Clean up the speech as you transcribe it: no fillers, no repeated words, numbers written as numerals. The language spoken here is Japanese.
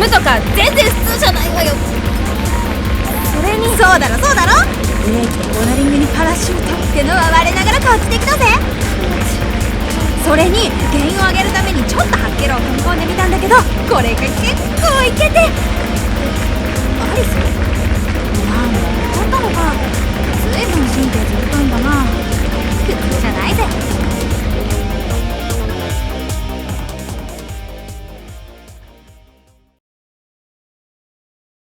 ムとか全然普通じゃないわよ。それにそうだろそうだろ。 ブレーキとコーナリングにパラシュートってのは我ながら画期的だぜ。それに原因を上げるためにちょっとハッケロを組み込んでみたんだけど、これが結構いけて。アリスなんだ怒ったのか。随分神経鋭いんだな。普通じゃないぜ。